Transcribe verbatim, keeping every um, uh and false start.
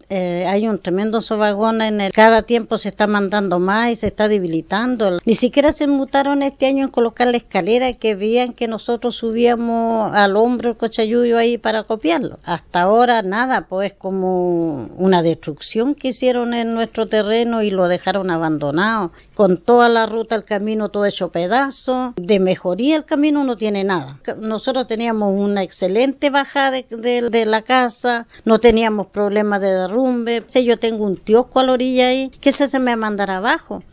Eh, hay un tremendo sofagón en el, cada tiempo se está mandando más y se está debilitando. Ni siquiera se mutaron este año en colocar la escalera que veían que nosotros subíamos al hombro el cochayuyo ahí para copiarlo. Hasta ahora nada, pues como una destrucción que hicieron en nuestro terreno y lo dejaron abandonado, con toda la ruta, el camino todo hecho pedazos. De mejoría el camino no tiene nada. Nosotros teníamos una excelente bajada de, de, de la casa, no teníamos problemas de derrumbe. Si yo tengo un kiosco a la orilla ahí, que ese se me va a mandar abajo.